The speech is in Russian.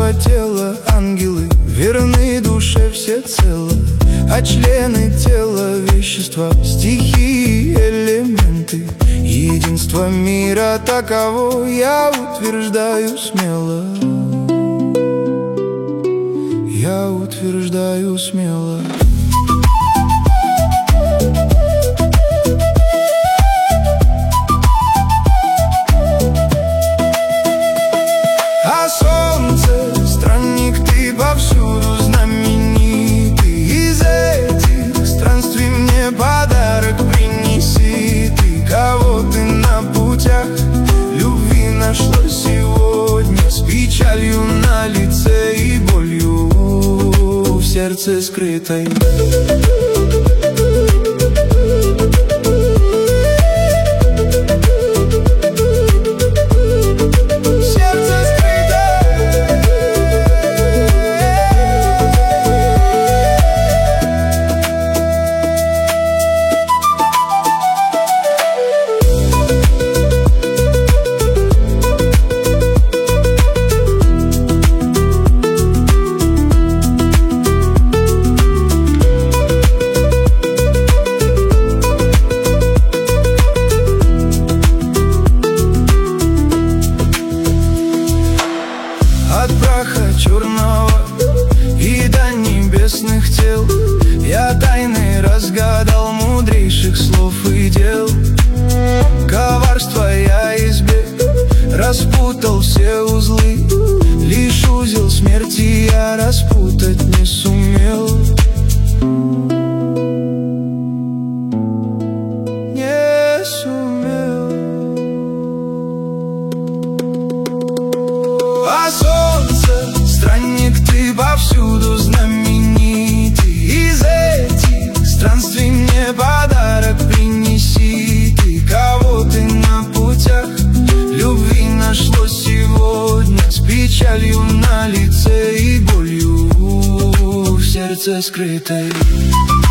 нашего тела ангелы, верны душе всецело, а члены тела — вещества, стихии, элементы. Единство мира таково, я утверждаю смело. Я утверждаю смело. А солнце, странник ты, повсюду знаменитый. Из этих странствий мне подарок принеси ты. Кого ты на путях любви нашла сегодня, с печалью на лице и болью в сердце скрытой. От праха черного и до небесных тел я тайны разгадал мудрейших слов и дел. Коварства я избег, распутал все узлы, лишь узел смерти я распутать не сумел. Не сумел. А солнце, странник ты, повсюду знаменитый. Из этих странствий мне подарок принеси ты. Кого ты на путях любви нашло сегодня, с печалью на лице и болью в сердце скрытой.